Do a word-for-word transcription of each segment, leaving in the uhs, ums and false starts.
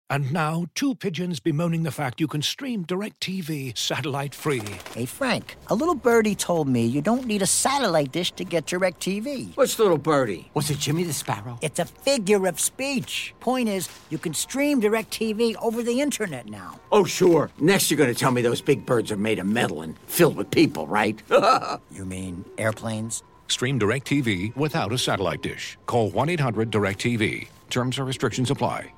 And now, two pigeons bemoaning the fact you can stream DirecTV satellite-free. Hey, Frank, a little birdie told me you don't need a satellite dish to get DirecTV. What's little birdie? Was it Jimmy the Sparrow? It's a figure of speech. Point is, you can stream DirecTV over the internet now. Oh, sure. Next you're going to tell me those big birds are made of metal and filled with people, right? You mean airplanes? Stream DirecTV without a satellite dish. Call one eight hundred direct T V. Terms and restrictions apply.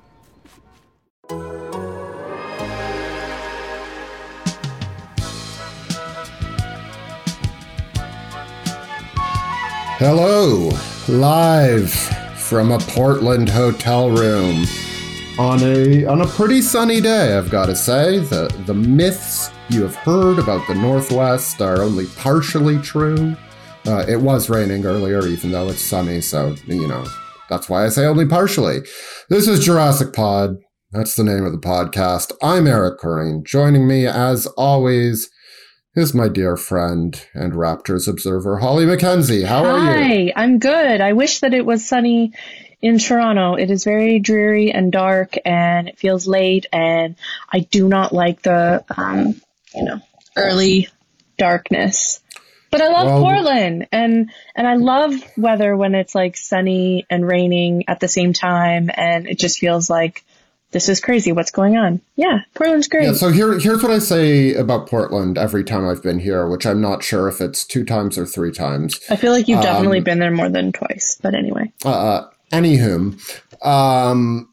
Hello, live from a Portland hotel room on a on a pretty sunny day, I've got to say. The the myths you have heard about the Northwest are only partially true. Uh, it was raining earlier, even though it's sunny, so, you know, that's why I say only partially. This is Jurassic Pod. That's the name of the podcast. I'm Eric Curran. Joining me, as always, is my dear friend and Raptors observer, Holly McKenzie. How are Hi, you? Hi, I'm good. I wish that it was sunny in Toronto. It is very dreary and dark, and it feels late, and I do not like the, um, you know, early darkness. But I love well, Portland, and and I love weather when it's like sunny and raining at the same time, and it just feels like this is crazy. What's going on? Yeah, Portland's great. Yeah, so here, here's what I say about Portland every time I've been here, which I'm not sure if it's two times or three times. I feel like you've um, definitely been there more than twice, but anyway. Uh, anywho, um,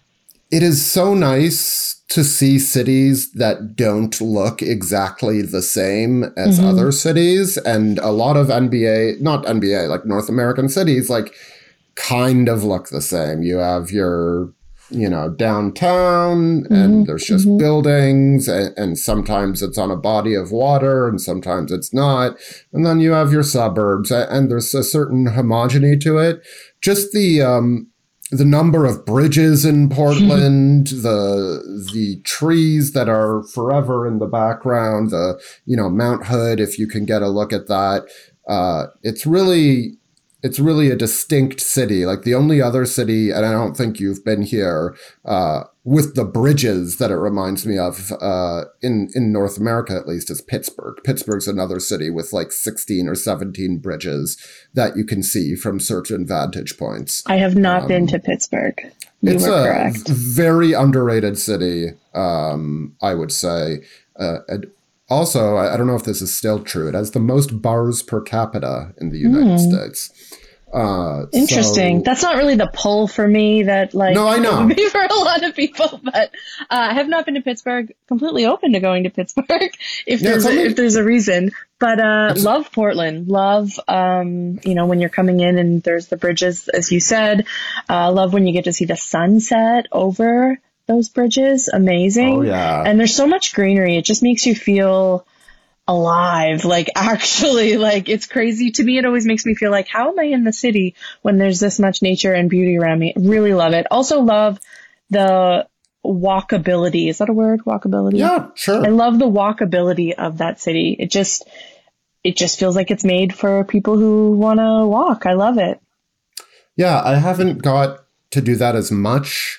it is so nice to see cities that don't look exactly the same as mm-hmm. other cities. And a lot of N B A, not N B A, like North American cities, like kind of look the same. You have your, you know, downtown mm-hmm. and there's just mm-hmm. buildings and, and sometimes it's on a body of water and sometimes it's not. And then you have your suburbs and there's a certain homogeny to it. Just the, um, the number of bridges in Portland, the the trees that are forever in the background, the, you know, Mount Hood, if you can get a look at that. Uh, it's really, it's really a distinct city. Like the only other city, and I don't think you've been here, uh, with the bridges that it reminds me of, uh, in, in North America, at least, is Pittsburgh. Pittsburgh's another city with like sixteen or seventeen bridges that you can see from certain vantage points. I have not um, been to Pittsburgh. You it's were a correct. Very underrated city, um, I would say. Uh, and also, I don't know if this is still true. It has the most bars per capita in the United mm. States. Uh, Interesting. So, that's not really the pull for me that like no, I know. Would be for a lot of people, but uh, I have not been to Pittsburgh. Completely open to going to Pittsburgh if yeah, there's only, a, if there's a reason. But uh, love Portland. Love um, you know, when you're coming in and there's the bridges, as you said. Uh, love when you get to see the sunset over those bridges. Amazing. Oh yeah. And there's so much greenery. It just makes you feel alive, like actually, like it's crazy to me. It always makes me feel like, how am I in the city when there's this much nature and beauty around me? Really love it. Also love the walkability. Is that a word? Walkability? Yeah, sure. I love the walkability of that city. It just, it just feels like it's made for people who want to walk. I love it. Yeah, I haven't got to do that as much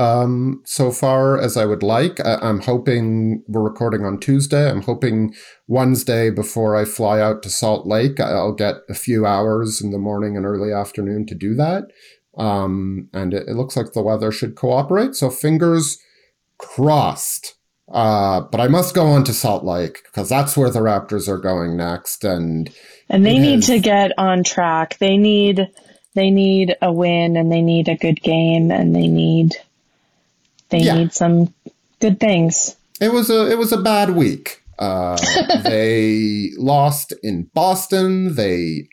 um so far as I would like. I, I'm hoping, we're recording on Tuesday, I'm hoping Wednesday before I fly out to Salt Lake, I'll get a few hours in the morning and early afternoon to do that. Um and it, it looks like the weather should cooperate, so fingers crossed. Uh but I must go on to Salt Lake because that's where the Raptors are going next, and and they need has, to get on track. They need they need a win, and they need a good game, and they need They yeah. need some good things. It was a it was a bad week. Uh, they lost in Boston. They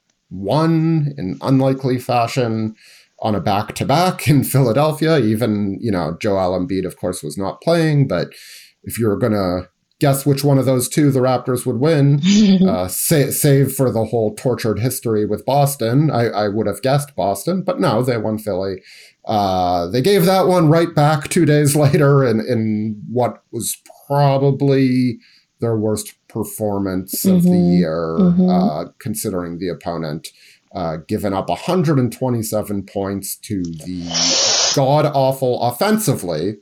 won in unlikely fashion on a back-to-back in Philadelphia. Even, you know, Joel Embiid, of course, was not playing. But if you were going to guess which one of those two the Raptors would win, uh, sa- save for the whole tortured history with Boston, I, I would have guessed Boston. But no, they won Philly. Uh, they gave that one right back two days later in, in what was probably their worst performance mm-hmm. of the year, mm-hmm. uh, considering the opponent, uh, given up one hundred twenty-seven points to the god-awful offensively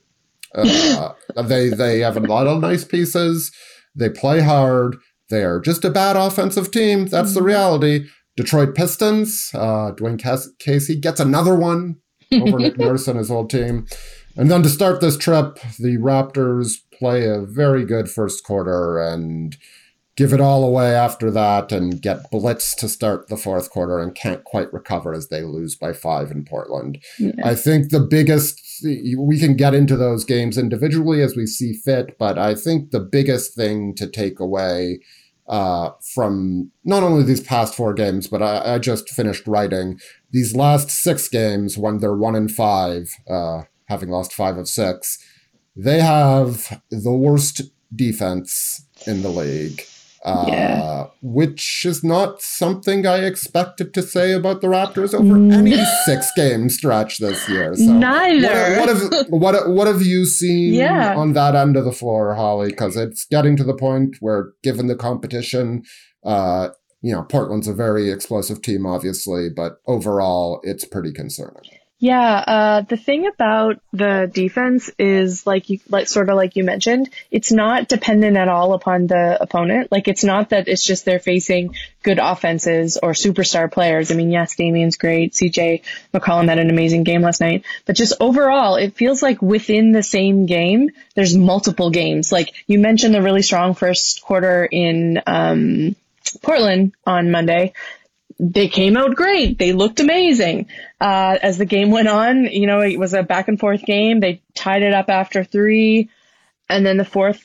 Uh, they they have a lot of nice pieces. They play hard. They are just a bad offensive team. That's the reality. Detroit Pistons, uh, Dwayne Casey gets another one over Nick Nurse and his old team. And then to start this trip, the Raptors play a very good first quarter and give it all away after that and get blitzed to start the fourth quarter and can't quite recover as they lose by five in Portland. Yeah. I think the biggest, we can get into those games individually as we see fit, but I think the biggest thing to take away uh, from not only these past four games, but I, I just finished writing these last six games when they're one and five, uh, having lost five of six, they have the worst defense in the league. Uh, yeah. Which is not something I expected to say about the Raptors over no. any six-game stretch this year. So Neither. What, what, have, what, what have you seen yeah. on that end of the floor, Holly? Because it's getting to the point where, given the competition, uh, you know, Portland's a very explosive team, obviously, but overall, it's pretty concerning. Yeah, uh, the thing about the defense is like you, like sort of like you mentioned, it's not dependent at all upon the opponent. Like it's not that it's just they're facing good offenses or superstar players. I mean, yes, Damian's great. C J McCollum had an amazing game last night, but just overall, it feels like within the same game, there's multiple games. Like you mentioned the really strong first quarter in um, Portland on Monday. They came out great. They looked amazing. Uh, as the game went on, you know, it was a back and forth game. They tied it up after three. And then the fourth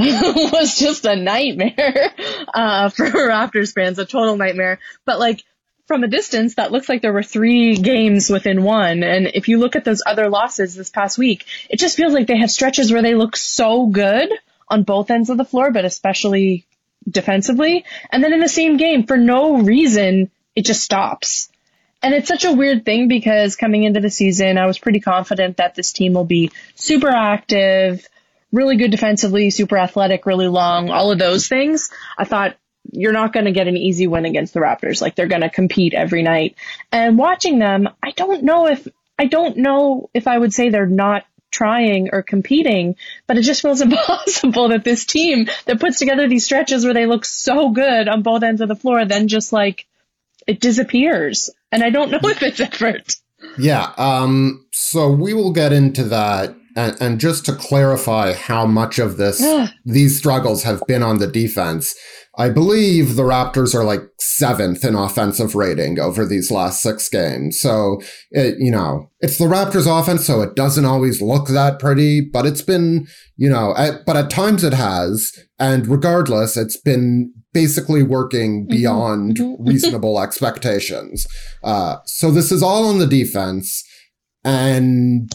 was just a nightmare, uh, for Raptors fans, a total nightmare. But like from a distance, that looks like there were three games within one. And if you look at those other losses this past week, it just feels like they have stretches where they look so good on both ends of the floor, but especially defensively. And then in the same game, for no reason, it just stops. And it's such a weird thing because coming into the season, I was pretty confident that this team will be super active, really good defensively, super athletic, really long, all of those things. I thought you're not going to get an easy win against the Raptors. Like they're going to compete every night. And watching them, I don't know if, I don't know if I would say they're not trying or competing, but it just feels impossible that this team that puts together these stretches where they look so good on both ends of the floor, then just like, it disappears. And I don't know if it's effort. Yeah. Um, so we will get into that. And, and just to clarify how much of this, these struggles have been on the defense, I believe the Raptors are like seventh in offensive rating over these last six games. So, it, you know, it's the Raptors offense, so it doesn't always look that pretty, but it's been, you know, at, but at times it has. And regardless, it's been basically working beyond mm-hmm. reasonable expectations. Uh, so this is all on the defense. And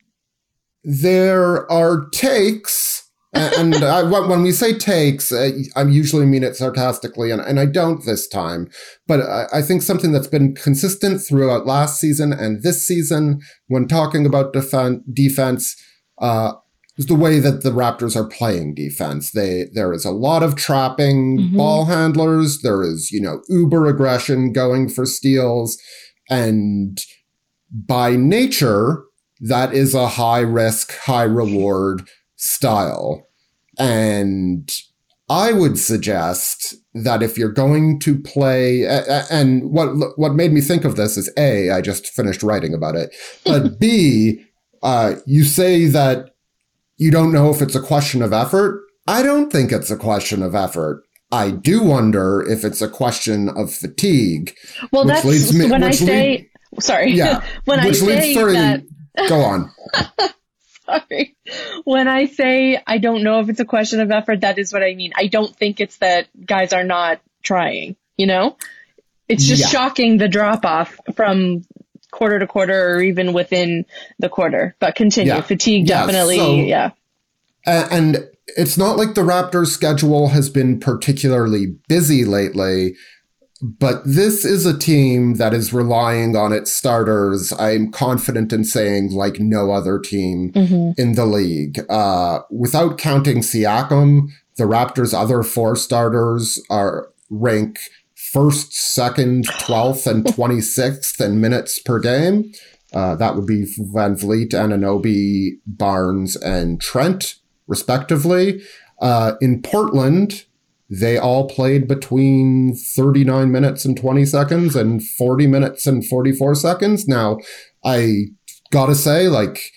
there are takes, and I, when we say takes, I usually mean it sarcastically, and, and I don't this time. But I, I think something that's been consistent throughout last season and this season when talking about defen- defense uh, is the way that the Raptors are playing defense. They There is a lot of trapping mm-hmm. ball handlers. There is, you know, uber aggression going for steals. And by nature, that is a high risk, high reward style. And I would suggest that if you're going to play, and what what made me think of this is A, I just finished writing about it, but B, uh, you say that you don't know if it's a question of effort. I don't think it's a question of effort. I do wonder if it's a question of fatigue. Well, that's me, when I say, lead, sorry, yeah, when I say leads, sorry, that. Go on. Sorry. When I say I don't know if it's a question of effort, that is what I mean. I don't think it's that guys are not trying, you know? It's just yeah. shocking the drop off from quarter to quarter or even within the quarter. But continue. Yeah. Fatigue yeah, definitely, so, yeah. And it's not like the Raptors' schedule has been particularly busy lately. But this is a team that is relying on its starters, I'm confident in saying, like no other team mm-hmm. in the league. Uh, without counting Siakam, the Raptors' other four starters are rank first, second, twelfth, and twenty-sixth in minutes per game. Uh, that would be Van Vliet, Anunoby, Barnes, and Trent, respectively. Uh, in Portland, they all played between thirty-nine minutes and twenty seconds and forty minutes and forty-four seconds. Now, I gotta say, like,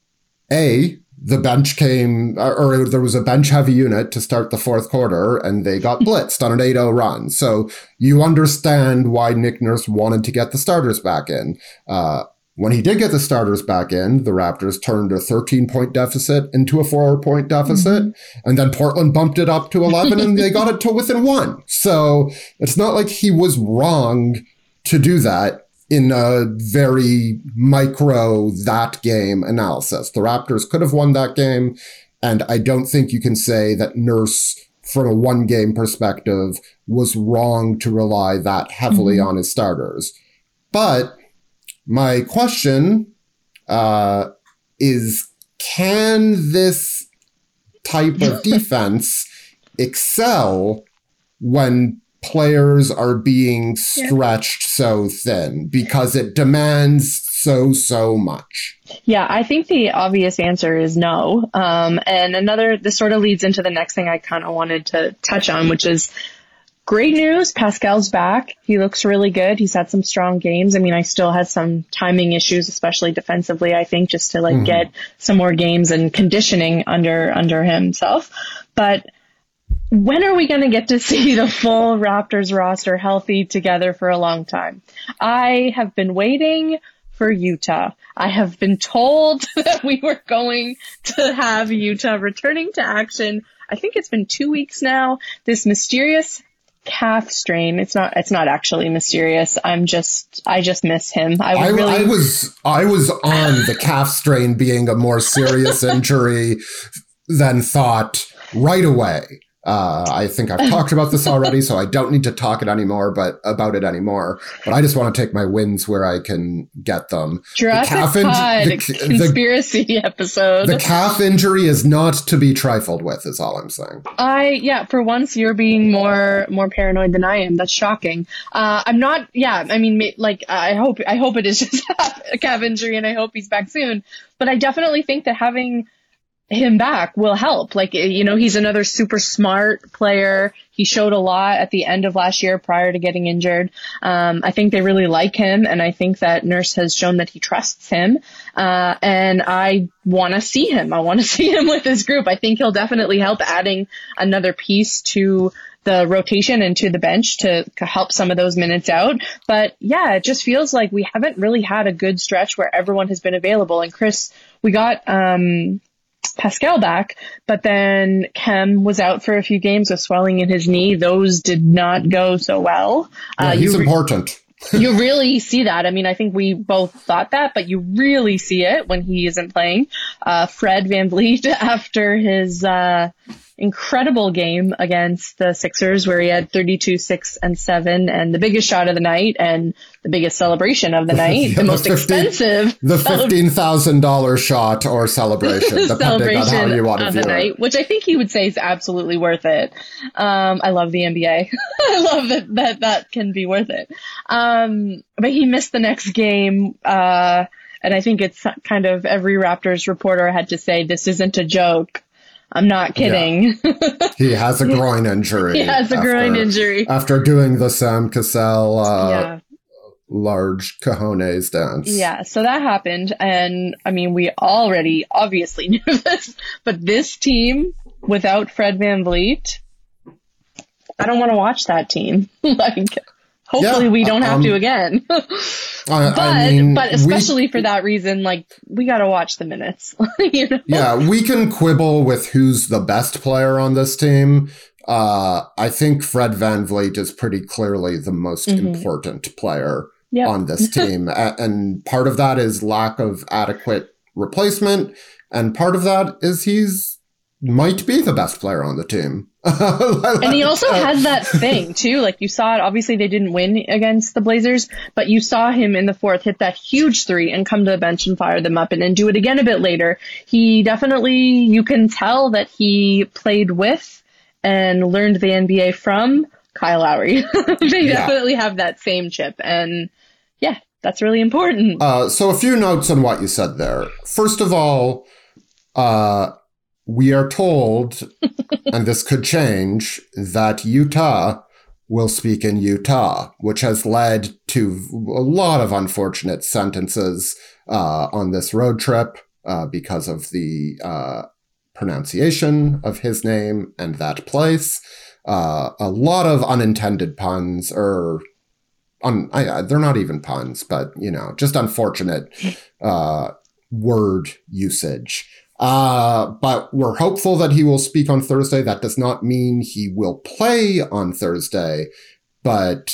A, the bench came, or there was a bench-heavy unit to start the fourth quarter, and they got blitzed on an eight oh run. So you understand why Nick Nurse wanted to get the starters back in. Uh, When he did get the starters back in, the Raptors turned a thirteen-point deficit into a four-point deficit, mm-hmm. and then Portland bumped it up to eleven, and they got it to within one. So it's not like he was wrong to do that in a very micro that game analysis. The Raptors could have won that game, and I don't think you can say that Nurse, from a one-game perspective, was wrong to rely that heavily mm-hmm. on his starters. But my question uh, is, can this type of defense excel when players are being stretched yeah. so thin? Because it demands so, so much. Yeah, I think the obvious answer is no. Um, and another, this sort of leads into the next thing I kind of wanted to touch on, which is great news. Pascal's back. He looks really good. He's had some strong games. I mean, I still have some timing issues, especially defensively, I think, just to like mm-hmm. get some more games and conditioning under, under himself. But when are we going to get to see the full Raptors roster healthy together for a long time? I have been waiting for Utah. I have been told that we were going to have Utah returning to action. I think it's been two weeks now. This mysterious calf strain. It's not, it's not actually mysterious. I'm just, I just miss him. I, I, really... I was, I was on the calf strain being a more serious injury than thought right away. Uh, I think I've talked about this already, so I don't need to talk it anymore, but about it anymore. But I just want to take my wins where I can get them. Jurassic the Pod in- the, conspiracy the, episode. The calf injury is not to be trifled with, is all I'm saying. I yeah, for once you're being more more paranoid than I am. That's shocking. Uh, I'm not. Yeah, I mean, like I hope I hope it is just a calf injury, and I hope he's back soon. But I definitely think that having him back will help. Like, you know, he's another super smart player. He showed a lot at the end of last year prior to getting injured. Um, I think they really like him, and I think that Nurse has shown that he trusts him. Uh, and I want to see him. I want to see him with this group. I think he'll definitely help adding another piece to the rotation and to the bench to, to help some of those minutes out. But yeah, it just feels like we haven't really had a good stretch where everyone has been available. And Chris, we got, um, Pascal back, but then Kem was out for a few games with swelling in his knee. Those did not go so well. Yeah, uh, he's you re- important. You really see that. I mean, I think we both thought that, but you really see it when he isn't playing. Uh, Fred VanVleet, after his uh, incredible game against the Sixers, where he had thirty-two, six, and seven, and the biggest shot of the night, and the biggest celebration of the night, yeah, the most the fifteen, expensive. The fifteen thousand dollars shot or celebration, depending celebration on how you want to view the night, it. Which I think he would say is absolutely worth it. Um, I love the N B A. I love that, that that can be worth it. Um, but he missed the next game, uh, and I think it's kind of every Raptors reporter had to say, this isn't a joke. I'm not kidding. Yeah. He has a groin injury. He has a after, groin injury. After doing the Sam Cassell uh, yeah. large cojones dance. Yeah, so that happened. And, I mean, we already obviously knew this. But this team, without Fred VanVleet, I don't want to watch that team. like... Hopefully yeah, we don't have um, to again. uh, but I mean, but especially we, for that reason, like, we got to watch the minutes. you know? Yeah, we can quibble with who's the best player on this team. Uh, I think Fred VanVleet is pretty clearly the most mm-hmm. important player yep. on this team. And part of that is lack of adequate replacement. And part of that is he's might be the best player on the team. And he also has that thing too. Like, you saw it, obviously they didn't win against the Blazers, but you saw him in the fourth hit that huge three and come to the bench and fire them up and then do it again a bit later. He definitely, you can tell that he played with and learned the N B A from Kyle Lowry. They yeah. definitely have that same chip. And yeah, That's really important. Uh, so a few notes on what you said there. First of all, uh, we are told, and this could change, that Utah will speak in Utah, which has led to a lot of unfortunate sentences uh, on this road trip uh, because of the uh, pronunciation of his name and that place. Uh, a lot of unintended puns, or un- I, they're not even puns, but, you know, just unfortunate uh, word usage. Uh, but we're hopeful that he will speak on Thursday. That does not mean he will play on Thursday, but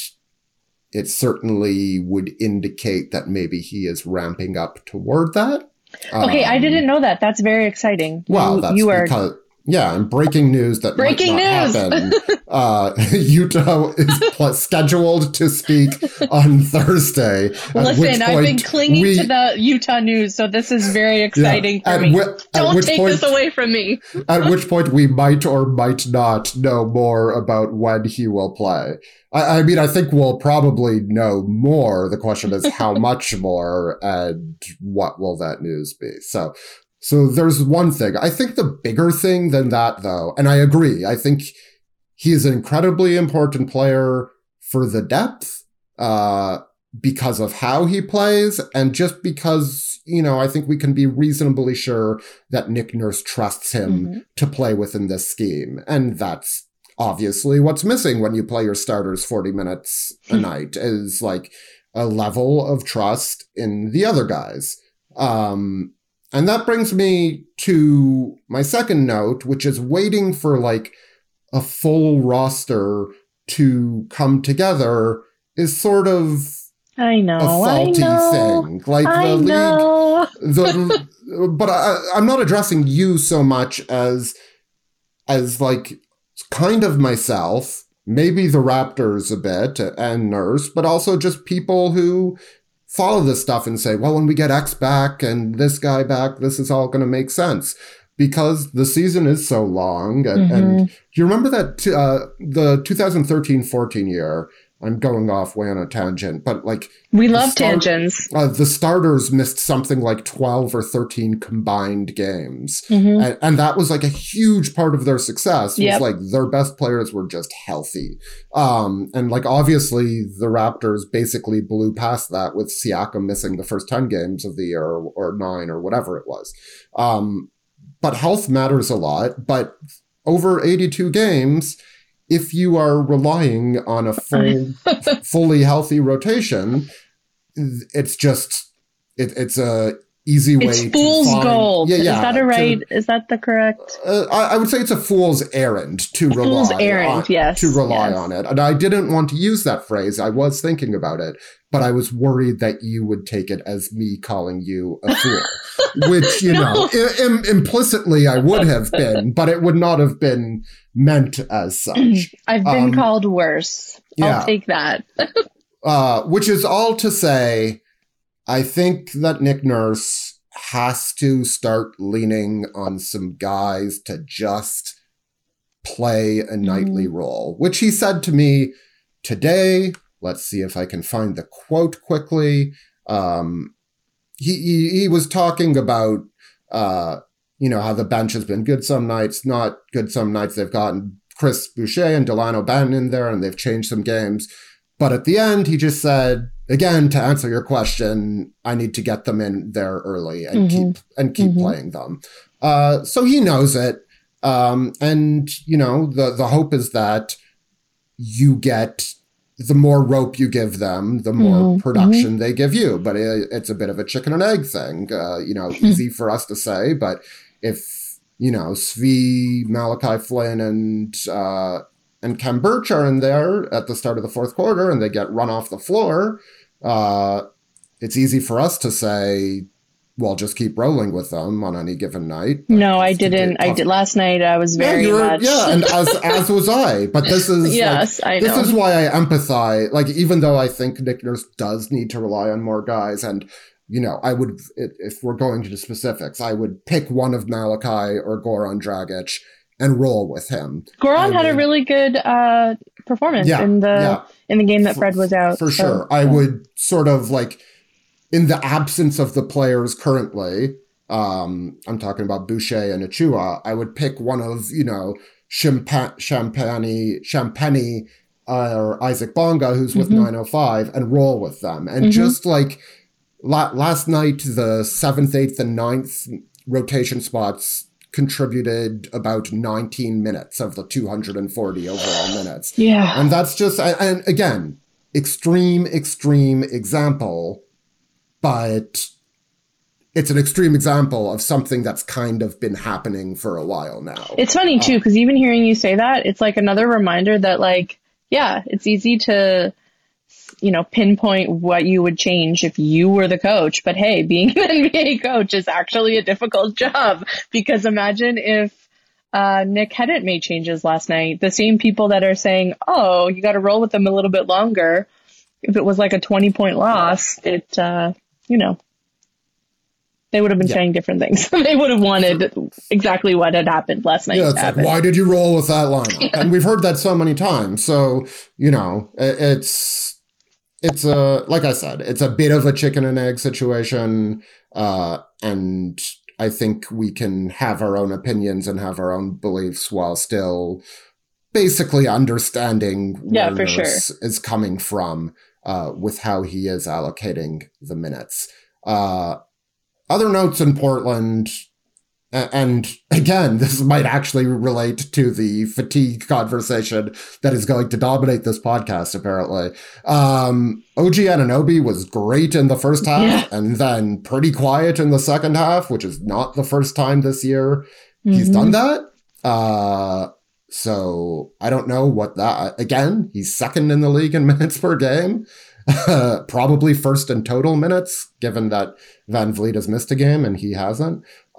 it certainly would indicate that maybe he is ramping up toward that. Okay, um, I didn't know that. That's very exciting. Well, you, that's you are because, yeah, and breaking news that breaking might not news. happen. uh, Utah is pl- scheduled to speak on Thursday. Listen, I've been clinging we, to the Utah news, so this is very exciting yeah, for me. Whi- Don't take point, this away from me. At which point we might or might not know more about when he will play. I, I mean, I think we'll probably know more. The question is how much more and what will that news be? So, so there's one thing. I think the bigger thing than that, though, and I agree, I think he is an incredibly important player for the depth, uh, because of how he plays, and just because, you know, I think we can be reasonably sure that Nick Nurse trusts him mm-hmm. to play within this scheme. And that's obviously what's missing when you play your starters forty minutes a night, is like a level of trust in the other guys. Um, and that brings me to my second note, which is waiting for like a full roster to come together is sort of I know, a faulty I know, thing. Like I the know. league, the, but I, I'm not addressing you so much as, as like kind of myself, maybe the Raptors a bit and Nurse, but also just people who follow this stuff and say, well, when we get X back and this guy back, this is all going to make sense. Because the season is so long. And, mm-hmm. and you remember that t- uh, the twenty thirteen fourteen year, I'm going off way on a tangent, but like... We love start- tangents. Uh, the starters missed something like twelve or thirteen combined games. Mm-hmm. And, and that was like a huge part of their success. Was yep. like their best players were just healthy. Um, and like obviously the Raptors basically blew past that with Siakam missing the first ten games of the year, or, or nine or whatever it was. Um, But health matters a lot. But over eighty-two games, if you are relying on a full, fully healthy rotation, it's just it, it's a easy way. It's fool's to find, gold. Yeah, yeah, is that a right? To, is that the correct? Uh, I, I would say it's a fool's errand to a rely. Fool's errand, on, yes, to rely yes. on it. And I didn't want to use that phrase. I was thinking about it, but I was worried that you would take it as me calling you a fool. Which, you no. know, Im- implicitly I would have been, but it would not have been meant as such. I've been um, called worse. Yeah. I'll take that. uh, which is all to say, I think that Nick Nurse has to start leaning on some guys to just play a nightly mm. role, which he said to me today. Let's see if I can find the quote quickly. Um, He, he he was talking about, uh, you know, how the bench has been good some nights, not good some nights. They've gotten Chris Boucher and Delano Banton in there, and they've changed some games. But at the end, he just said, again, to answer your question, I need to get them in there early and mm-hmm. keep and keep mm-hmm. playing them. Uh, so he knows it. Um, and, you know, the, the hope is that you get... the more rope you give them, the more mm-hmm. production mm-hmm. they give you. But it, it's a bit of a chicken and egg thing, uh, you know, easy for us to say. But if, you know, Svi, Malachi Flynn, and uh, and Kem Birch are in there at the start of the fourth quarter and they get run off the floor, uh, it's easy for us to say, well, just keep rolling with them on any given night. No, I didn't. I did last night. I was very yeah, were, much. Yeah, and as as was I. But this is yes, like, I know. This is why I empathize. Like, even though I think Nick Nurse does need to rely on more guys, and you know, I would, if we're going to the specifics, I would pick one of Malachi or Goran Dragic and roll with him. Goran and, had a really good uh, performance yeah, in the yeah. in the game that Fred was out. For so, sure, yeah. I would sort of like. in the absence of the players currently, um, I'm talking about Boucher and Achua, I would pick one of, you know, Champa- Champagne, Champagne uh, or Isaac Bonga, who's with mm-hmm. nine oh five, and roll with them. And mm-hmm. just like la- last night, the seventh, eighth, and ninth rotation spots contributed about nineteen minutes of the two hundred forty overall minutes. Yeah. And that's just, and again, extreme, extreme example, but it's an extreme example of something that's kind of been happening for a while now. It's funny too, because um, even hearing you say that, it's like another reminder that, like, yeah, it's easy to, you know, pinpoint what you would change if you were the coach. But hey, being an N B A coach is actually a difficult job, because imagine if uh, Nick hadn't made changes last night. The same people that are saying, oh, you got to roll with them a little bit longer. If it was like a twenty point loss, it, uh, you know, they would have been yeah. saying different things. They would have wanted exactly what had happened last night. Yeah, it's like, why did you roll with that lineup? And we've heard that so many times. So, you know, it's, it's a, like I said, it's a bit of a chicken and egg situation. Uh, and I think we can have our own opinions and have our own beliefs while still basically understanding yeah, where for sure. is coming from, uh, with how he is allocating the minutes. Uh, Other notes in Portland, and again, this might actually relate to the fatigue conversation that is going to dominate this podcast, apparently. Um, O G Anunoby was great in the first half, yeah. and then pretty quiet in the second half, which is not the first time this year mm-hmm. he's done that. Uh, so I don't know what that, again, he's second in the league in minutes per game. Uh, probably first in total minutes, given that Van Vliet has missed a game and he hasn't.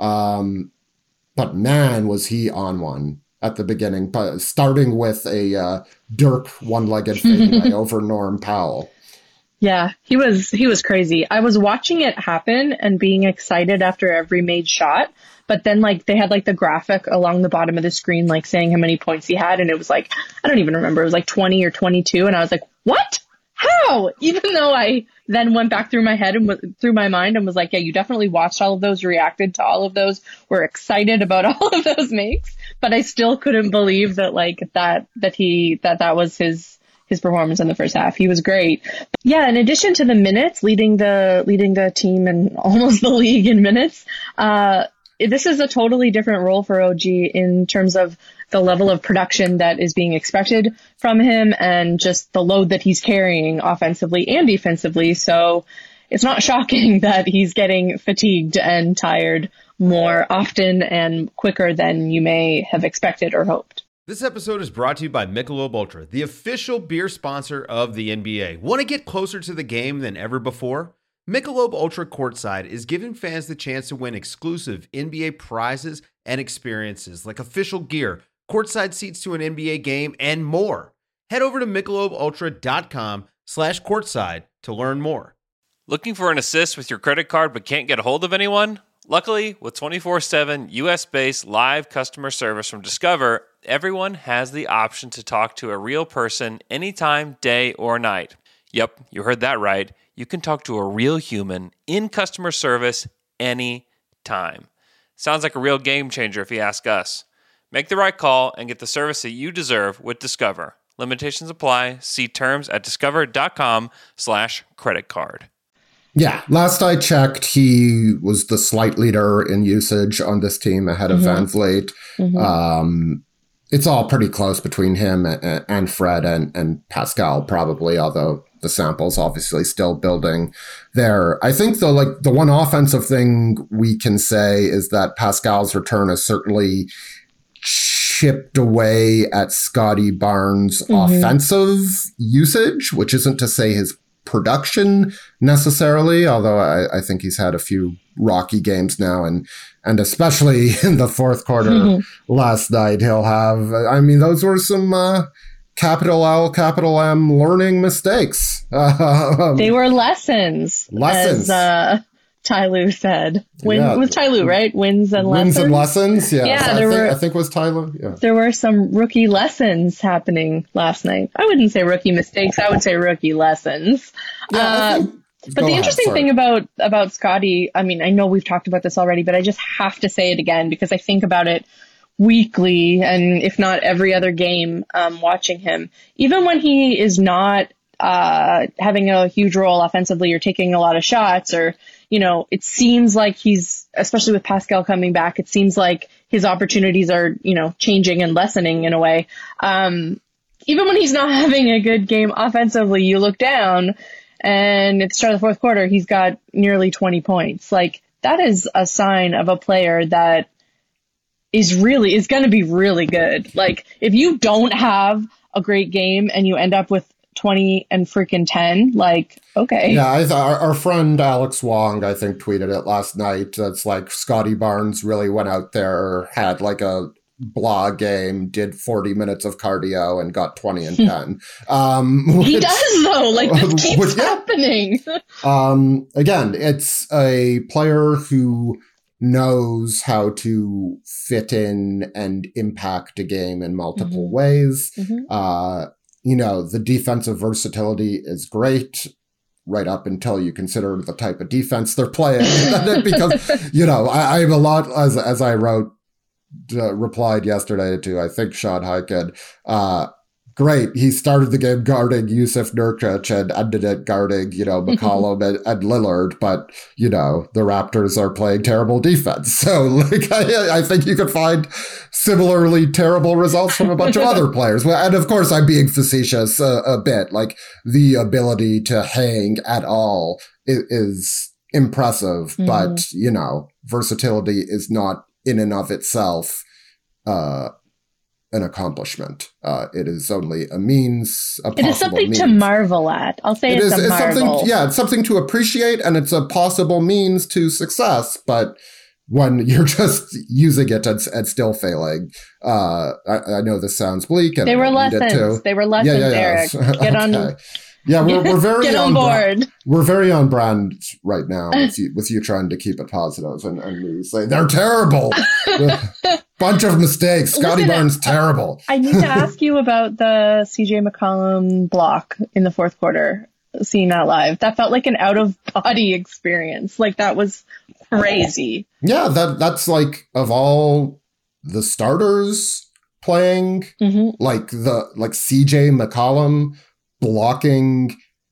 Um, but man, was he on one at the beginning, but starting with a uh, Dirk one-legged fadeaway over Norm Powell. Yeah, he was he was crazy. I was watching it happen and being excited after every made shot. But then, like, they had, like, the graphic along the bottom of the screen, like, saying how many points he had. And it was, like, I don't even remember. It was, like, twenty or twenty-two. And I was like, what? How? Even though I then went back through my head and w- through my mind and was like, yeah, you definitely watched all of those, reacted to all of those, were excited about all of those makes, but I still couldn't believe that, like, that, that he, that that was his, his performance in the first half. He was great. But yeah. In addition to the minutes, leading the, leading the team and almost the league in minutes, uh, this is a totally different role for O G in terms of the level of production that is being expected from him and just the load that he's carrying offensively and defensively. So it's not shocking that he's getting fatigued and tired more often and quicker than you may have expected or hoped. This episode is brought to you by Michelob Ultra, the official beer sponsor of the N B A. Want to get closer to the game than ever before? Michelob Ultra Courtside is giving fans the chance to win exclusive N B A prizes and experiences like official gear, courtside seats to an N B A game, and more. Head over to michelobultra.com slash courtside to learn more. Looking for an assist with your credit card but can't get a hold of anyone? Luckily, with twenty-four seven U S-based live customer service from Discover, everyone has the option to talk to a real person anytime, day or night. Yep, you heard that right. You can talk to a real human in customer service anytime. Sounds like a real game changer if you ask us. Make the right call and get the service that you deserve with Discover. Limitations apply. See terms at discover.com slash credit card. Yeah, last I checked, he was the slight leader in usage on this team ahead of mm-hmm. Van Vliet. Mm-hmm. Um, it's all pretty close between him and, and Fred and, and Pascal, probably, although the sample's obviously still building there. I think the like the one offensive thing we can say is that Pascal's return has certainly chipped away at Scotty Barnes' mm-hmm. offensive usage, which isn't to say his production necessarily, although I, I think he's had a few rocky games now, and and especially in the fourth quarter mm-hmm. last night, he'll have, I mean, those were some uh, capital L, capital M learning mistakes. Um, they were lessons. Lessons. As, uh, Ty Lue said. Win, yeah. It was Ty Lue, right? Wins and Wins lessons. Wins and lessons, yeah. Yeah, I, there think, were, I think it was Ty Lue, yeah. There were some rookie lessons happening last night. I wouldn't say rookie mistakes. I would say rookie lessons. Yeah, uh, I think, But Go the ahead, interesting sorry. thing about about Scotty, I mean, I know we've talked about this already, but I just have to say it again because I think about it weekly and if not every other game um, watching him. Even when he is not uh, having a huge role offensively or taking a lot of shots, or, you know, it seems like he's, especially with Pascal coming back, it seems like his opportunities are, you know, changing and lessening in a way. Um, even when he's not having a good game offensively, you look down and at the start of the fourth quarter, he's got nearly twenty points. Like, that is a sign of a player that is really, is going to be really good. Like, if you don't have a great game and you end up with twenty and freaking ten, like, okay. Yeah, I th- our, our friend Alex Wong, I think, tweeted it last night. That's like Scotty Barnes really went out there, had like a blah game, did forty minutes of cardio and got twenty and ten. Um, he which, does though. Like, this keeps which, yeah. happening. um, again, it's a player who knows how to fit in and impact a game in multiple Mm-hmm. ways. Mm-hmm. Uh, you know, the defensive versatility is great right up until you consider the type of defense they're playing. Because, you know, I, I have a lot, as as I wrote, uh, replied yesterday to, I think, Sean Hyken, uh, great. He started the game guarding Yusuf Nurkic and ended it guarding, you know, McCollum and, and Lillard. But, you know, the Raptors are playing terrible defense. So, like, I, I think you could find similarly terrible results from a bunch of other players. Well, and of course, I'm being facetious uh, a bit. Like, the ability to hang at all is, is impressive. Mm-hmm. But, you know, versatility is not in and of itself uh an accomplishment. Uh, it is only a means, a possible It is something means. to marvel at. I'll say It it's is, a it's marvel. something, yeah, it's something to appreciate, and it's a possible means to success. But when you're just using it and, and still failing, uh, I, I know this sounds bleak. And They were you did lessons. too. They were lessons, yeah, yeah, Eric. yeah. Get Okay. on. Yeah, we're we're very Get on on board. Bra- we're very on brand right now with you, with you trying to keep it positive and, and me saying they're terrible. Bunch of mistakes. Scotty Listen, Barnes terrible. I need to ask you about the C J McCollum block in the fourth quarter. Seeing that live, that felt like an out of body experience. Like, that was crazy. Yeah, that that's like, of all the starters playing, Mm-hmm. like the like C J McCollum blocking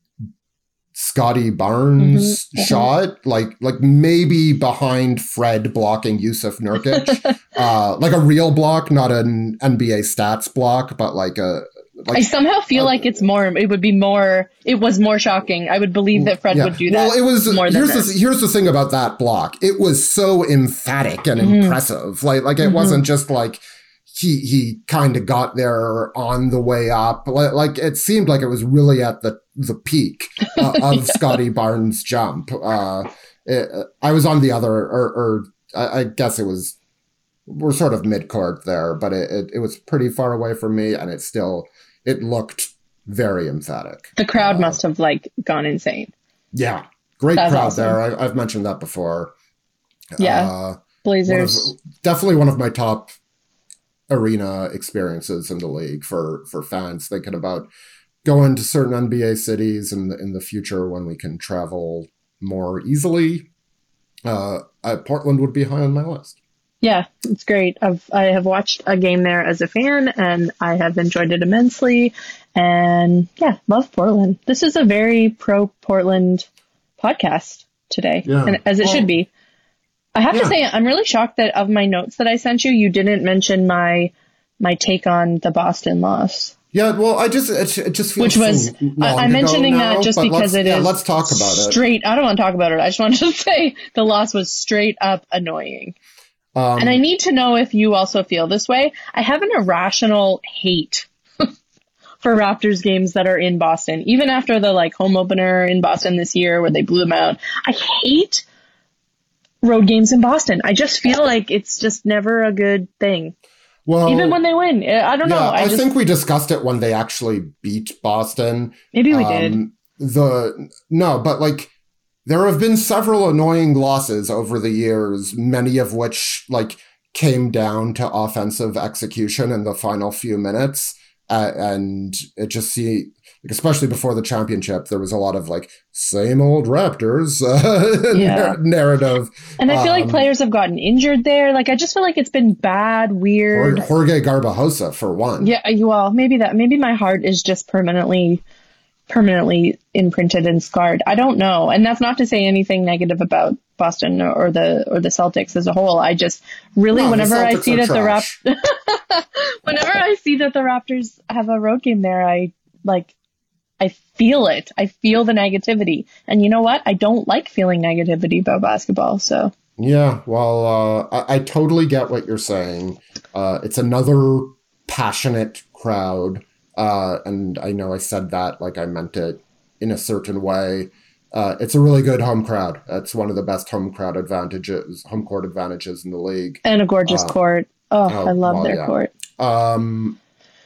Scotty Barnes' Mm-hmm, shot, mm-hmm. like like maybe behind Fred blocking Yusuf Nurkic, uh, like a real block, not an N B A stats block, but like a. Like, I somehow feel uh, like it's more. It would be more. It was more shocking. I would believe that Fred yeah. would do that. Well, it was more here's than the here's the thing about that block. It was so emphatic and mm-hmm. impressive. Like like it mm-hmm. wasn't just like he he kind of got there on the way up. Like, like it seemed like it was really at the the peak uh, of yeah. Scotty Barnes' jump. Uh, it, I was on the other, or, or I, I guess it was. We're sort of mid-court there, but it, it, it was pretty far away from me, and it still, it looked very emphatic. The crowd uh, must have, like, gone insane. Yeah. Great That's crowd awesome. there. I, I've mentioned that before. Yeah. Uh, Blazers. One of, definitely one of my top arena experiences in the league for, for fans thinking about going to certain N B A cities in the, in the future when we can travel more easily. Uh, I, Portland would be high on my list. Yeah, it's great. I've I have watched a game there as a fan, and I have enjoyed it immensely. And yeah, love Portland. This is a very pro Portland podcast today, yeah. and as it well, should be. I have yeah. to say, I'm really shocked that of my notes that I sent you, you didn't mention my my take on the Boston loss. Yeah, well, I just it, it just feels which was so long I, I'm mentioning now, that just but because it yeah, is let's talk about it. Straight. I don't want to talk about it. I just wanted to say the loss was straight up annoying. Um, and I need to know if you also feel this way. I have an irrational hate for Raptors games that are in Boston. Even after the like home opener in Boston this year where they blew them out, I hate road games in Boston. I just feel like it's just never a good thing. Well, even when they win, I don't yeah, know. I, I just, think we discussed it when they actually beat Boston. Maybe we um, did. The no, but like there have been several annoying losses over the years, many of which like came down to offensive execution in the final few minutes. Uh, and it just see, especially before the championship, there was a lot of like same old Raptors uh, yeah. narrative. And I feel um, like players have gotten injured there. Like, I just feel like it's been bad, weird. Jorge Garbajosa, for one. Yeah, well, maybe that, maybe my heart is just permanently, permanently imprinted and scarred. I don't know. And that's not to say anything negative about Boston or the or the Celtics as a whole. I just really, no, whenever I see that trash. the Rap, whenever I see that the Raptors have a road game there, I like, I feel it. I feel the negativity, and you know what? I don't like feeling negativity about basketball. So yeah, well, uh, I, I totally get what you're saying. Uh, it's another passionate crowd, uh, and I know I said that like I meant it in a certain way. Uh, it's a really good home crowd. It's one of the best home crowd advantages, home court advantages in the league. And a gorgeous uh, court. Oh, oh, I love well, their yeah. court. Um,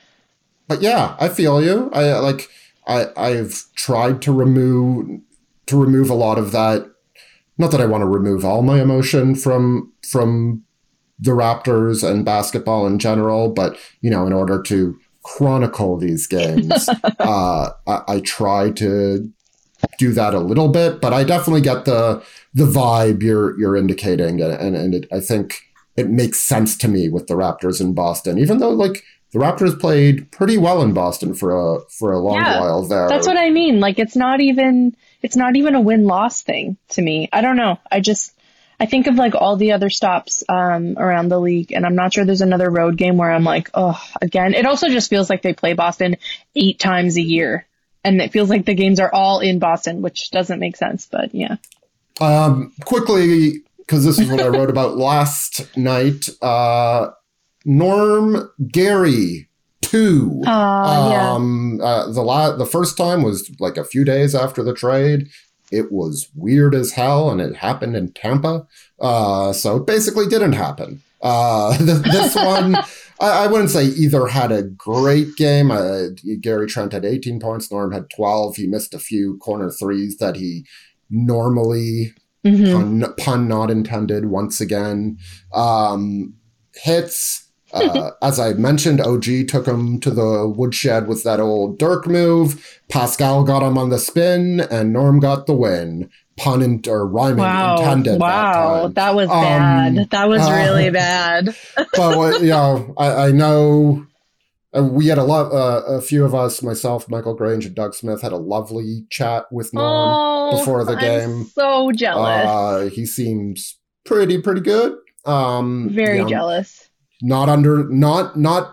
but yeah, I feel you. I like. I I've tried to remove to remove a lot of that. Not that I want to remove all my emotion from from the Raptors and basketball in general, but you know, in order to chronicle these games, uh, I, I try to do that a little bit, but I definitely get the the vibe you're you're indicating, and and it, I think it makes sense to me with the Raptors in Boston, even though like the Raptors played pretty well in Boston for a for a long yeah, while there. That's what I mean. Like it's not even it's not even a win loss thing to me. I don't know. I just I think of like all the other stops um, around the league, and I'm not sure there's another road game where I'm like, oh, again. It also just feels like they play Boston eight times a year. And it feels like the games are all in Boston, which doesn't make sense, but yeah. Um, quickly, because this is what I wrote about last night. Uh, Norm Gary two. Uh, yeah. Um, uh, the la- the first time was like a few days after the trade. It was weird as hell, and it happened in Tampa. Uh, so it basically didn't happen. Uh, th- this one. I, I wouldn't say either had a great game. Uh, Gary Trent had eighteen points. Norm had twelve. He missed a few corner threes that he normally, mm-hmm. pun, pun not intended, once again, um, hits. Uh, as I mentioned, O G took him to the woodshed with that old Dirk move. Pascal got him on the spin, and Norm got the win. Pun in, or rhyming wow. intended. Wow, that, that was um, bad. That was uh, really bad. But you know, I, I know uh, we had a lot. Uh, a few of us, myself, Michael Grange, and Doug Smith, had a lovely chat with Norm oh, before the game. I'm so jealous. Uh, he seems pretty, pretty good. Um, Very you know, jealous. Not under, not, not,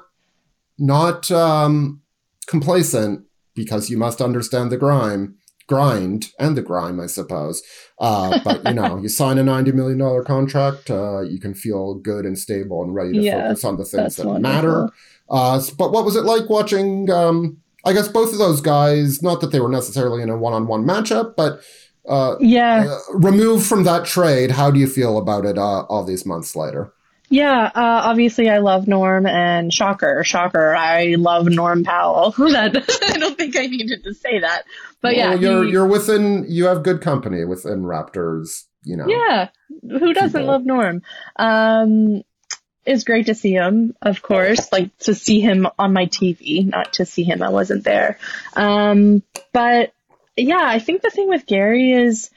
not um, complacent, because you must understand the grime. grind and the grime, I suppose. Uh, but, you know, you sign a ninety million dollars contract, uh, you can feel good and stable and ready to yeah, focus on the things that wonderful. matter. Uh, but what was it like watching, um, I guess, both of those guys, not that they were necessarily in a one-on-one matchup, but uh, yeah. uh, removed from that trade, how do you feel about it uh, all these months later? Yeah, uh, obviously I love Norm, and shocker, shocker, I love Norm Powell. That I don't think I needed to say that, but well, yeah, you're he, you're within. You have good company within Raptors. You know, yeah. Who doesn't people. love Norm? Um, it's great to see him, of course. Like to see him on my T V, not to see him. I wasn't there. Um, but yeah, I think the thing with Gary is,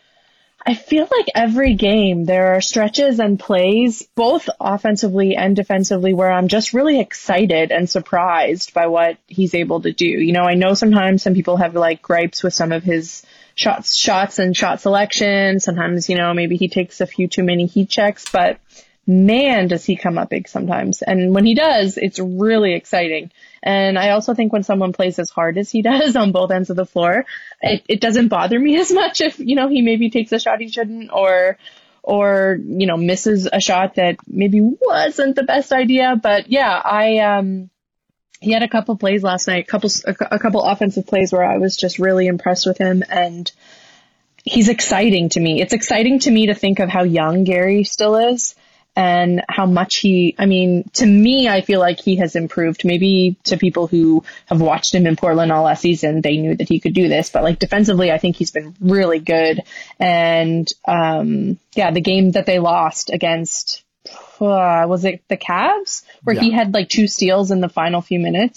I feel like every game there are stretches and plays, both offensively and defensively, where I'm just really excited and surprised by what he's able to do. You know, I know sometimes some people have like gripes with some of his shots, shots and shot selection. Sometimes, you know, maybe he takes a few too many heat checks, but man, does he come up big sometimes. And when he does, it's really exciting. And I also think when someone plays as hard as he does on both ends of the floor, it, it doesn't bother me as much if, you know, he maybe takes a shot he shouldn't, or, or, you know, misses a shot that maybe wasn't the best idea. But yeah, I, um, he had a couple plays last night, a couple, a, a couple offensive plays where I was just really impressed with him, and he's exciting to me. It's exciting to me to think of how young Gary still is. And how much he, I mean, to me, I feel like he has improved. Maybe to people who have watched him in Portland all last season, they knew that he could do this. But like defensively, I think he's been really good. And um, yeah, the game that they lost against, uh, was it the Cavs? Where yeah. he had like two steals in the final few minutes?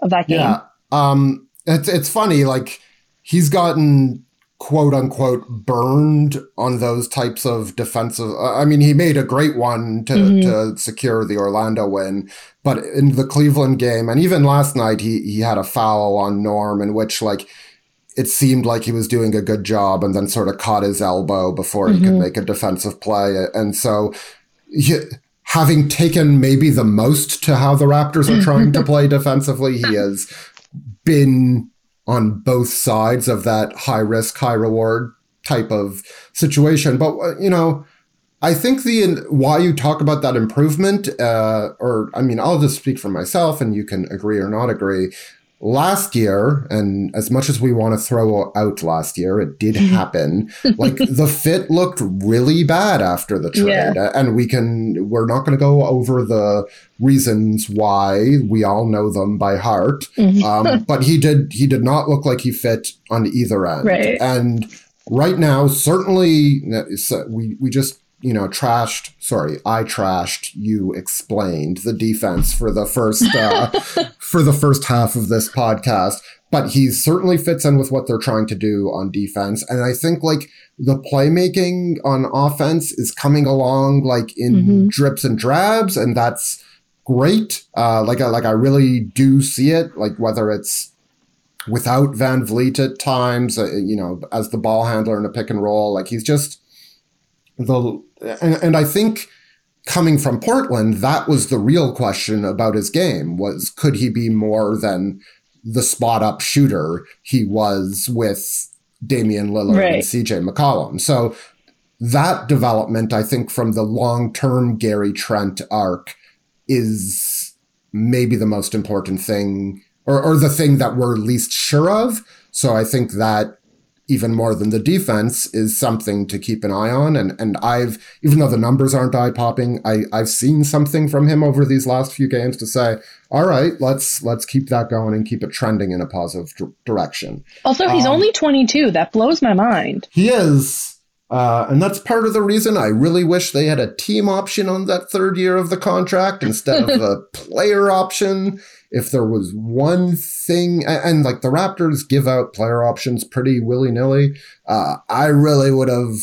of that game. Yeah. Um, it's, it's funny, like, he's gotten quote unquote burned on those types of defensive. Uh, I mean, he made a great one to, mm-hmm. to secure the Orlando win, but in the Cleveland game, and even last night, he, he had a foul on Norm in which, like, it seemed like he was doing a good job and then sort of caught his elbow before mm-hmm. he could make a defensive play. And so he, having taken maybe the most to how the Raptors are trying to play defensively, he has been on both sides of that high risk, high reward type of situation. But, you know, I think the why you talk about that improvement, uh, or I mean, I'll just speak for myself and you can agree or not agree. Last year, and as much as we want to throw out last year, it did happen. Like the fit looked really bad after the trade. Yeah. And we can, we're not going to go over the reasons why. We all know them by heart. Um, but he did, he did not look like he fit on either end. Right. And right now, certainly we, we just, you know, trashed, sorry, I trashed, you explained the defense for the first, uh, for the first half of this podcast, but he certainly fits in with what they're trying to do on defense. And I think like the playmaking on offense is coming along like in mm-hmm. drips and drabs, and that's great. Uh, like, I, like I really do see it, like whether it's without Van Vliet at times, uh, you know, as the ball handler in a pick and roll, like he's just, The and, and I think coming from Portland, that was the real question about his game was, could he be more than the spot up shooter he was with Damian Lillard right. and C J McCollum? So that development, I think from the long-term Gary Trent arc is maybe the most important thing or, or the thing that we're least sure of. So I think that even more than the defense is something to keep an eye on. And and I've, even though the numbers aren't eye-popping, I, I've seen something from him over these last few games to say, all right, let's let's keep that going and keep it trending in a positive d- direction. Also, he's um, only twenty-two. That blows my mind. He is. Uh, and that's part of the reason I really wish they had a team option on that third year of the contract instead of a player option. If there was one thing, and, and like the Raptors give out player options pretty willy-nilly, uh, I really would have,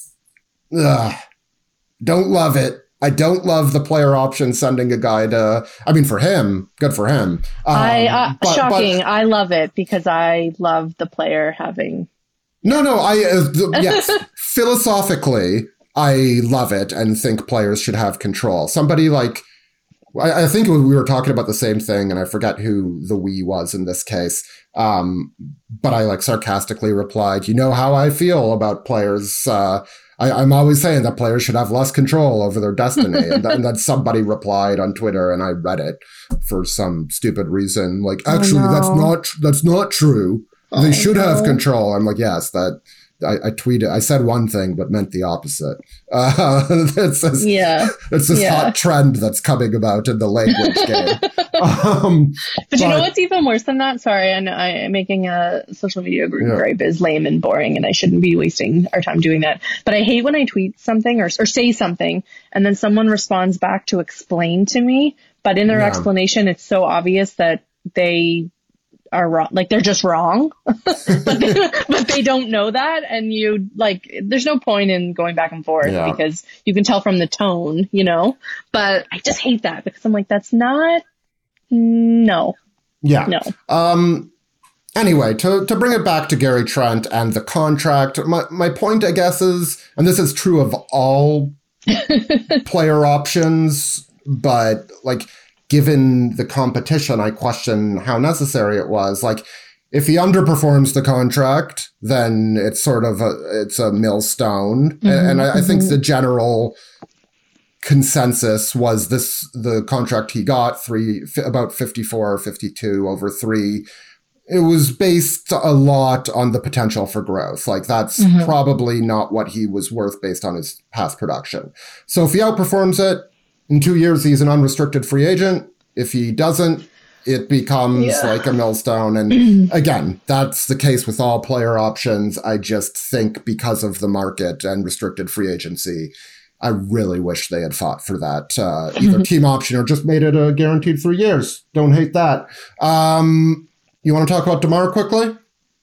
uh, don't love it. I don't love the player option sending a guy to, I mean, for him, good for him. Um, I, uh, but, shocking. But, I love it because I love the player having. No, no, I, uh, yes, philosophically, I love it and think players should have control. Somebody like, I, I think we were talking about the same thing, and I forget who the we was in this case. Um, but I like sarcastically replied, you know how I feel about players. Uh, I, I'm always saying that players should have less control over their destiny. and, th- and then somebody replied on Twitter, and I read it for some stupid reason. Like, actually, oh, no. that's not that's not true. They oh, should no. have control. I'm like, yes, that. I, I tweeted, I said one thing, but meant the opposite. Uh, it's this, yeah. it's this yeah. hot trend that's coming about in the language game. Um, but, but you know what's even worse than that? Sorry, I know I'm making a social media group yeah. gripe is lame and boring, and I shouldn't be wasting our time doing that. But I hate when I tweet something or, or say something, and then someone responds back to explain to me, but in their yeah. explanation, it's so obvious that they are wrong, like they're just wrong, but, they, but they don't know that, and you like there's no point in going back and forth yeah. because you can tell from the tone, you know. But I just hate that because I'm like, that's not no yeah no um anyway, to to bring it back to Gary Trent and the contract, my my point, I guess, is, and this is true of all player options, but like, given the competition, I question how necessary it was. Like, if he underperforms the contract, then it's sort of a, it's a millstone. Mm-hmm, and, and I, I think the general consensus was this, the contract he got, three, f- about fifty-four or fifty-two over three, it was based a lot on the potential for growth. Like, that's mm-hmm. probably not what he was worth based on his past production. So if he outperforms it, in two years, he's an unrestricted free agent. If he doesn't, it becomes yeah. like a millstone. And again, that's the case with all player options. I just think because of the market and restricted free agency, I really wish they had fought for that uh, either team option or just made it a guaranteed three years. Don't hate that. Um, you want to talk about DeMar quickly?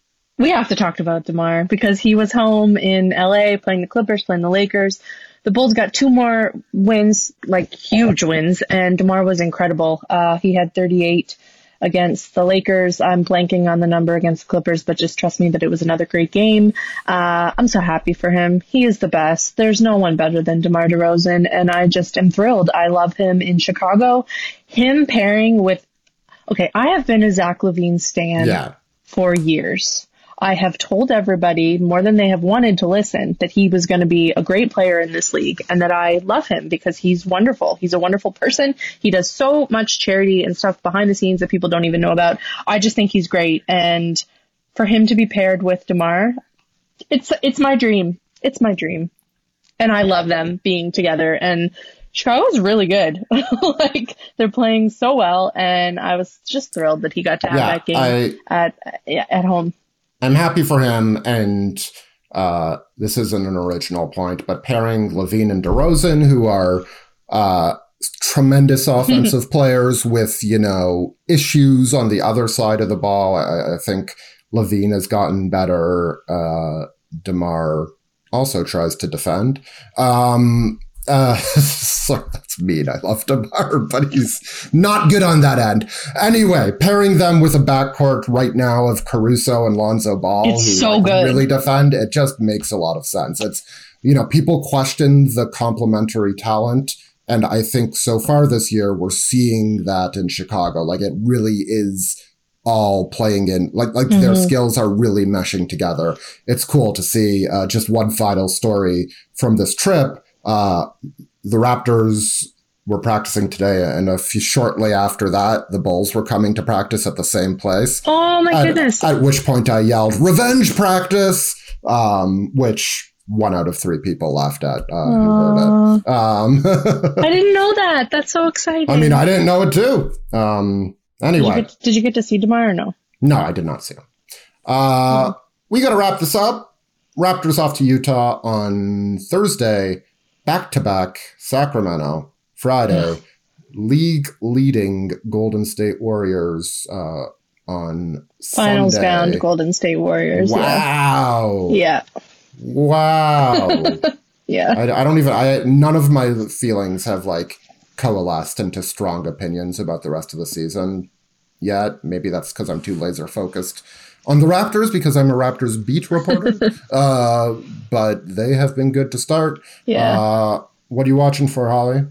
We have to talk about DeMar because he was home in L A playing the Clippers, playing the Lakers. The Bulls got two more wins, like huge wins, and DeMar was incredible. Uh, he had thirty-eight against the Lakers. I'm blanking on the number against the Clippers, but just trust me that it was another great game. Uh, I'm so happy for him. He is the best. There's no one better than DeMar DeRozan, and I just am thrilled. I love him in Chicago. Him pairing with, okay, I have been a Zach LaVine stan Yeah. for years. I have told everybody more than they have wanted to listen that he was going to be a great player in this league and that I love him because he's wonderful. He's a wonderful person. He does so much charity and stuff behind the scenes that people don't even know about. I just think he's great. And for him to be paired with DeMar, it's, it's my dream. It's my dream. And I love them being together. And Chicago's really good. Like, they're playing so well. And I was just thrilled that he got to have Yeah, that game I- at, at home. I'm happy for him, and uh, this isn't an original point, but pairing LaVine and DeRozan, who are uh, tremendous offensive players with, you know, issues on the other side of the ball. I, I think LaVine has gotten better. Uh, DeMar also tries to defend. Um, uh, sorry, that's mean. I love DeMar, but he's not good on that end. Anyway, pairing them with a backcourt right now of Caruso and Lonzo Ball, It's who so like, good. really defend, it just makes a lot of sense. It's, you know, people question the complementary talent, and I think so far this year we're seeing that in Chicago. Like, it really is all playing in, like, like Mm-hmm. their skills are really meshing together. It's cool to see. Uh, just one final story from this trip. Uh, the Raptors were practicing today, and a few shortly after that, the Bulls were coming to practice at the same place. Oh my At, goodness. at which point I yelled, "Revenge practice!" Um, which one out of three people laughed at uh, who heard it. Um, I didn't know that. That's so exciting. I mean, I didn't know it too. Um, did, you anyway, get, did you get to see DeMar or no? no, I did not see him. Uh, we got to wrap this up. Raptors off to Utah on Thursday. Back-to-back Sacramento, Friday, league-leading Golden State Warriors uh, on Finals Sunday. bound Golden State Warriors. Wow. Yeah. Wow. Yeah. I, I don't even, I none of my feelings have like coalesced into strong opinions about the rest of the season yet. Maybe that's because I'm too laser focused on the Raptors because I'm a Raptors beat reporter. uh, but they have been good to start. Yeah. Uh, what are you watching for, Holly?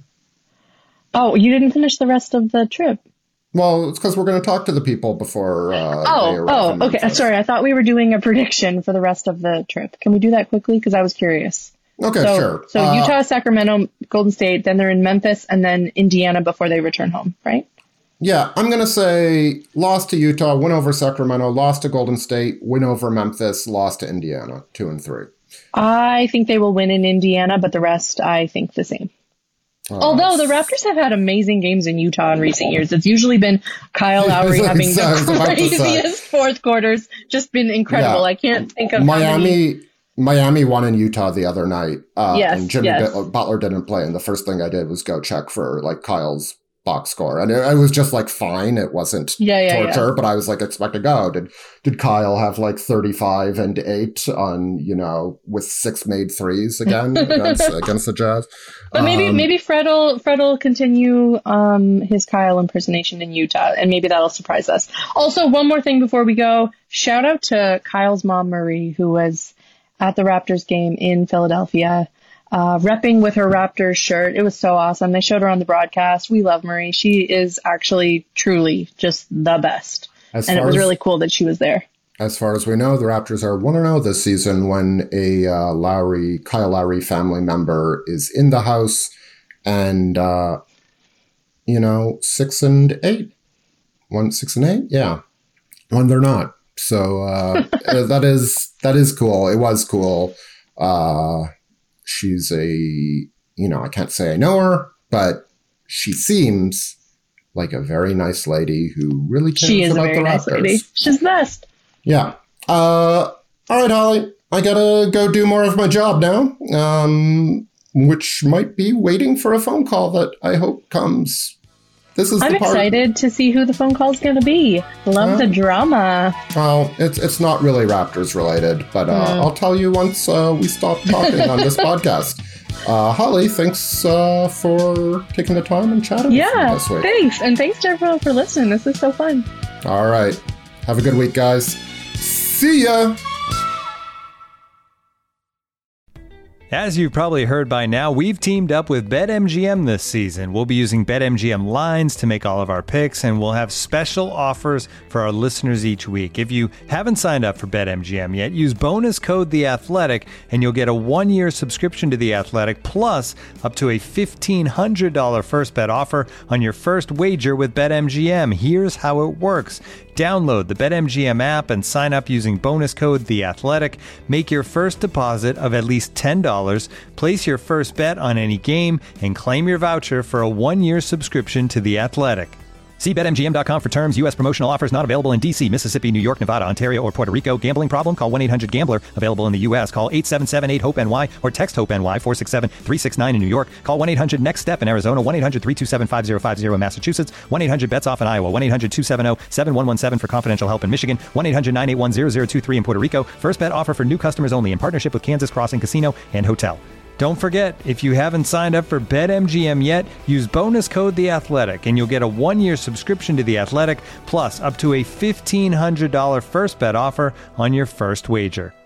Oh, you didn't finish the rest of the trip. Well, it's because we're going to talk to the people before. Uh, they Oh, arrive in oh, okay. Memphis. Sorry, I thought we were doing a prediction for the rest of the trip. Can we do that quickly? Because I was curious. Okay, so, sure. So Uh, Utah, Sacramento, Golden State, then they're in Memphis, and then Indiana before they return home, right? Yeah, I'm going to say loss to Utah, win over Sacramento, loss to Golden State, win over Memphis, loss to Indiana, two and three. I think they will win in Indiana, but the rest, I think the same. Uh, Although the Raptors have had amazing games in Utah in recent years. It's usually been Kyle Lowry having I was the about to say. craziest fourth quarters. Just been incredible. Yeah. I can't think of how many. Miami, Miami won in Utah the other night. Uh, Yes, and Jimmy yes. But- Butler didn't play, and the first thing I did was go check for like Kyle's box score, and it, it was just like fine. It wasn't Yeah, yeah, torture, yeah. but I was like expecting, oh, did did Kyle have like thirty-five and eight on, you know, with six made threes again against against the Jazz? But maybe Um, maybe Fred will Fred will continue um, his Kyle impersonation in Utah, and maybe that'll surprise us. Also, one more thing before we go: shout out to Kyle's mom Marie, who was at the Raptors game in Philadelphia, uh, repping with her Raptors shirt. It was so awesome. They showed her on the broadcast. We love Marie. She is actually truly just the best, As and it far was as- really cool that she was there. As far as we know, the Raptors are one and oh this season when a uh, Lowry, Kyle Lowry family member is in the house, and, uh, you know, six and eight. One, six and eight? Yeah. When they're not. So uh, that is that is cool. It was cool. Uh, she's a, you know, I can't say I know her, but she seems like a very nice lady who really cares She is a about very the nice Raptors. lady. She's the best. Yeah. Uh, all right, Holly. I gotta go do more of my job now. Um, which might be waiting for a phone call that I hope comes. This is I'm the part. excited to see who the phone call is going to be. Love uh, the drama. Well, it's it's not really Raptors related, but uh, mm. I'll tell you once uh, we stop talking on this podcast. Uh, Holly, thanks uh, for taking the time and chatting yeah, with me this week. Thanks. And thanks to everyone for listening. This is so fun. All right. Have a good week, guys. See ya. As you've probably heard by now, we've teamed up with BetMGM this season. We'll be using BetMGM lines to make all of our picks, and we'll have special offers for our listeners each week. If you haven't signed up for BetMGM yet, use bonus code The Athletic, and you'll get a one-year subscription to The Athletic, plus up to a fifteen hundred dollars first bet offer on your first wager with BetMGM. Here's how it works. Download the BetMGM app and sign up using bonus code The Athletic. Make your first deposit of at least ten dollars. Place your first bet on any game and claim your voucher for a one-year subscription to The Athletic. See Bet M G M dot com for terms. U S promotional offers not available in D C, Mississippi, New York, Nevada, Ontario, or Puerto Rico. Gambling problem? Call one eight hundred gambler. Available in the U S. Call eight seven seven eight hope N Y or text HOPE-NY four six seven three six nine in New York. Call one eight hundred next step in Arizona. one eight hundred three two seven five zero five zero in Massachusetts. one eight hundred bets off in Iowa. one eight hundred two seven zero seven one one seven for confidential help in Michigan. one eight hundred nine eight one zero zero two three in Puerto Rico. First bet offer for new customers only in partnership with Kansas Crossing Casino and Hotel. Don't forget, if you haven't signed up for BetMGM yet, use bonus code The Athletic, and you'll get a one-year subscription to The Athletic, plus up to a fifteen hundred dollars first bet offer on your first wager.